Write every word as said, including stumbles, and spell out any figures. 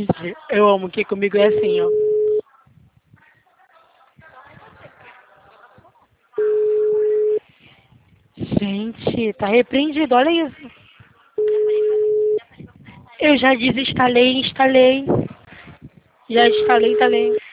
Gente, eu amo que comigo é assim, ó. Gente, tá repreendido, olha isso. Eu já desinstalei, instalei. Já instalei, instalei.